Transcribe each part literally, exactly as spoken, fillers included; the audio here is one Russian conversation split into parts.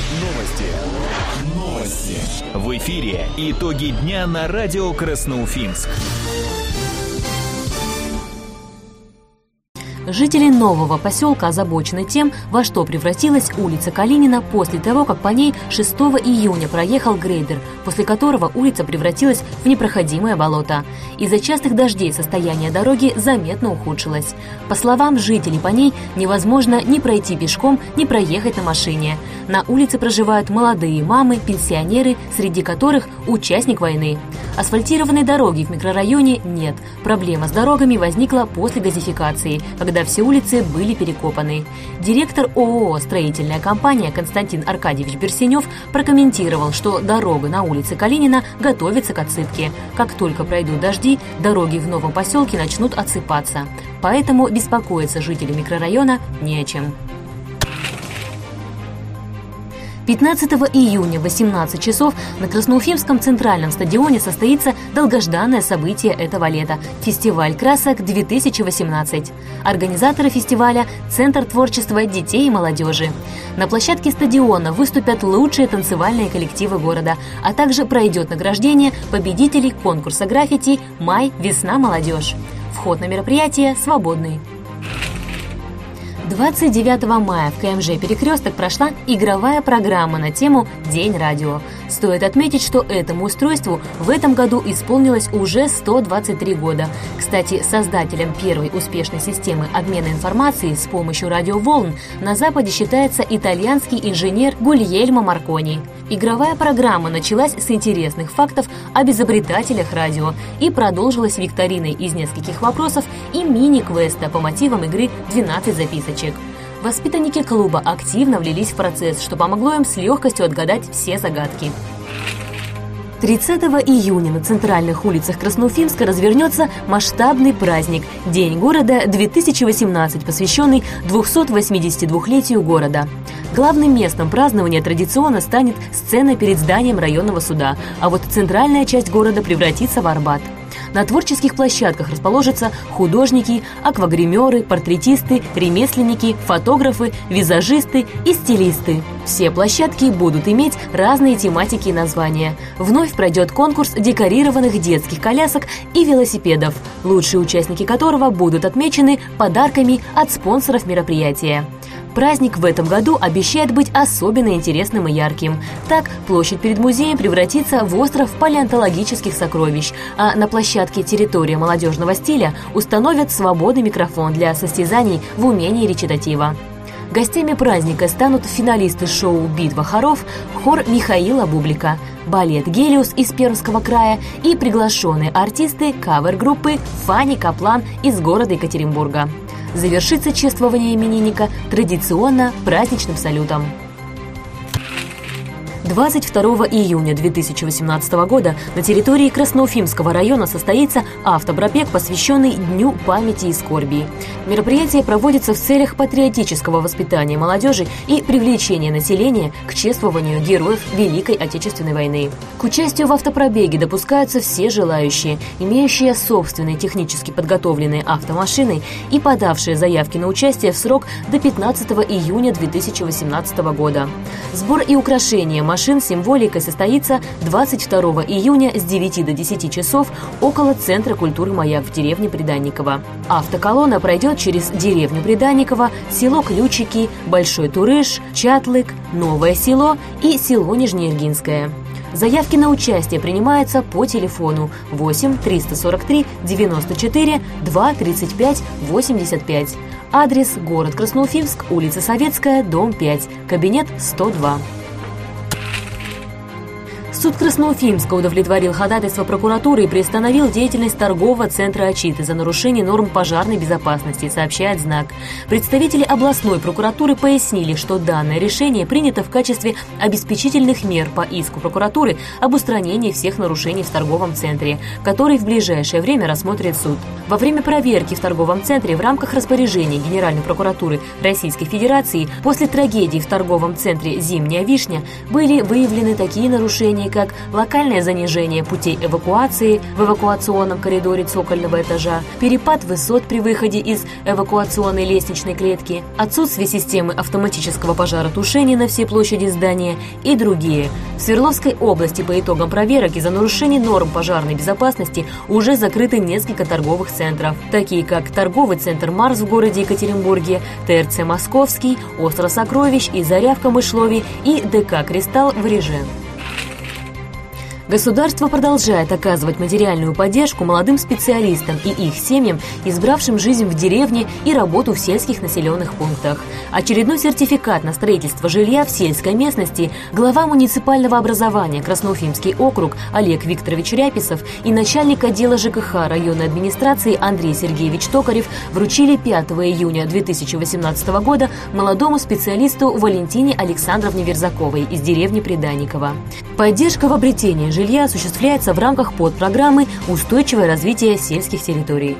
Новости. Новости. В эфире итоги дня на радио Красноуфимск. Жители нового поселка озабочены тем, во что превратилась улица Калинина после того, как по ней шестого июня проехал грейдер, после которого улица превратилась в непроходимое болото. Из-за частых дождей состояние дороги заметно ухудшилось. По словам жителей, по ней невозможно ни пройти пешком, ни проехать на машине. На улице проживают молодые мамы, пенсионеры, среди которых участник войны. Асфальтированной дороги в микрорайоне нет. Проблема с дорогами возникла после газификации, когда все улицы были перекопаны. Директор ООО «Строительная компания» Константин Аркадьевич Берсенев прокомментировал, что дорога на улице Калинина готовится к отсыпке. Как только пройдут дожди, дороги в новом поселке начнут отсыпаться. Поэтому беспокоиться жители микрорайона не о чем. пятнадцатого июня в восемнадцать часов на Красноуфимском центральном стадионе состоится долгожданное событие этого лета – фестиваль красок две тысячи восемнадцать. Организаторы фестиваля – Центр творчества детей и молодежи. На площадке стадиона выступят лучшие танцевальные коллективы города, а также пройдет награждение победителей конкурса граффити «Май. Весна. Молодежь». Вход на мероприятие свободный. двадцать девятого мая в ка эм жэ «Перекресток» прошла игровая программа на тему «День радио». Стоит отметить, что этому устройству в этом году исполнилось уже сто двадцать три года. Кстати, создателем первой успешной системы обмена информацией с помощью радиоволн на Западе считается итальянский инженер Гульельмо Маркони. Игровая программа началась с интересных фактов об изобретателях радио и продолжилась викториной из нескольких вопросов и мини-квеста по мотивам игры «двенадцать записочек». Воспитанники клуба активно влились в процесс, что помогло им с легкостью отгадать все загадки. тридцатого июня на центральных улицах Красноуфимска развернется масштабный праздник «День города две тысячи восемнадцать», посвященный двухсотвосьмидесятидвухлетию города. Главным местом празднования традиционно станет сцена перед зданием районного суда, а вот центральная часть города превратится в Арбат. На творческих площадках расположатся художники, аквагримеры, портретисты, ремесленники, фотографы, визажисты и стилисты. Все площадки будут иметь разные тематики и названия. Вновь пройдет конкурс декорированных детских колясок и велосипедов, лучшие участники которого будут отмечены подарками от спонсоров мероприятия. Праздник в этом году обещает быть особенно интересным и ярким. Так, площадь перед музеем превратится в остров палеонтологических сокровищ, а на площадке «Территория молодежного стиля» установят свободный микрофон для состязаний в умении речитатива. Гостями праздника станут финалисты шоу «Битва хоров», хор Михаила Бублика, балет «Гелиос» из Пермского края и приглашенные артисты кавер-группы «Фанни Каплан» из города Екатеринбурга. Завершится чествование именинника традиционно праздничным салютом. двадцать второго июня две тысячи восемнадцатого года на территории Красноуфимского района состоится автопробег, посвященный Дню памяти и скорби. Мероприятие проводится в целях патриотического воспитания молодежи и привлечения населения к чествованию героев Великой Отечественной войны. К участию в автопробеге допускаются все желающие, имеющие собственные технически подготовленные автомашины и подавшие заявки на участие в срок до пятнадцатого июня две тысячи восемнадцатого года. Сбор и украшение машин Машин с символикой состоится двадцать второго июня с девяти до десяти часов около Центра культуры «Маяк» в деревне Приданниково. Автоколонна пройдет через деревню Приданниково, село Ключики, Большой Турыш, Чатлык, Новое село и село Нижнеиргинское. Заявки на участие принимаются по телефону восемь триста сорок три девяносто четыре два тридцать пять восемьдесят пять. Адрес: город Красноуфимск, улица Советская, дом пять, кабинет сто два. Суд Красноуфимска удовлетворил ходатайство прокуратуры и приостановил деятельность торгового центра «Очиты» за нарушение норм пожарной безопасности, сообщает «Знак». Представители областной прокуратуры пояснили, что данное решение принято в качестве обеспечительных мер по иску прокуратуры об устранении всех нарушений в торговом центре, который в ближайшее время рассмотрит суд. Во время проверки в торговом центре в рамках распоряжения Генеральной прокуратуры Российской Федерации после трагедии в торговом центре «Зимняя вишня» были выявлены такие нарушения, такие как локальное занижение путей эвакуации в эвакуационном коридоре цокольного этажа, перепад высот при выходе из эвакуационной лестничной клетки, отсутствие системы автоматического пожаротушения на всей площади здания и другие. В Свердловской области по итогам проверок из-за нарушений норм пожарной безопасности уже закрыты несколько торговых центров, такие как торговый центр «Марс» в городе Екатеринбурге, ТРЦ «Московский», «Остров Сокровищ» и «Заря» в Камышлове и ДК «Кристалл» в Риже. Государство продолжает оказывать материальную поддержку молодым специалистам и их семьям, избравшим жизнь в деревне и работу в сельских населенных пунктах. Очередной сертификат на строительство жилья в сельской местности глава муниципального образования Красноуфимский округ Олег Викторович Ряписов и начальник отдела ЖКХ районной администрации Андрей Сергеевич Токарев вручили пятого июня две тысячи восемнадцатого года молодому специалисту Валентине Александровне Верзаковой из деревни Приданиково. Поддержка в обретении жилья осуществляется в рамках подпрограммы «Устойчивое развитие сельских территорий».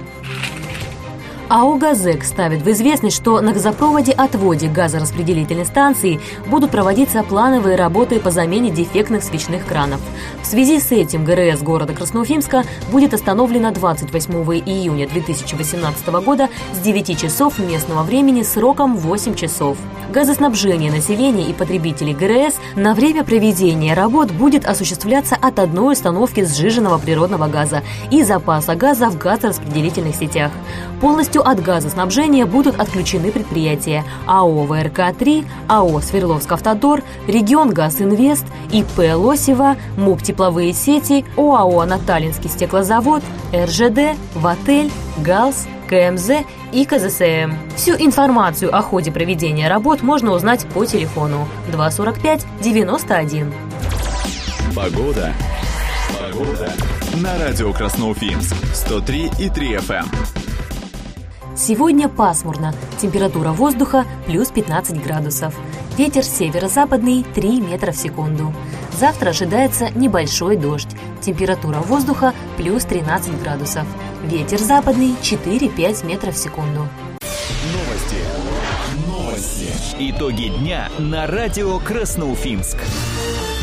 АО «Газэк» ставит в известность, что на газопроводе-отводе газораспределительной станции будут проводиться плановые работы по замене дефектных свечных кранов. В связи с этим ГРЭС города Красноуфимска будет остановлена двадцать восьмого июня две тысячи восемнадцатого года с девяти часов местного времени сроком восемь часов. Газоснабжение населения и потребителей ГРЭС на время проведения работ будет осуществляться от одной установки сжиженного природного газа и запаса газа в газораспределительных сетях. Полностью от газоснабжения будут отключены предприятия АО ВРК-три, АО Свердловскавтодор, Регионгаз-Инвест, ИП Лосева, МУП Тепловые сети, ОАО Наталинский стеклозавод, РЖД, Ватель, ГАЛС, КМЗ и КЗСМ. Всю информацию о ходе проведения работ можно узнать по телефону два сорок пять девяносто один. Погода. Погода. На радио Красноуфимск сто три и три эф эм. Сегодня пасмурно. Температура воздуха плюс пятнадцать градусов. Ветер северо-западный три метра в секунду. Завтра ожидается небольшой дождь. Температура воздуха плюс тринадцать градусов. Ветер западный четыре-пять метров в секунду. Новости. Новости. Итоги дня на радио Красноуфимск.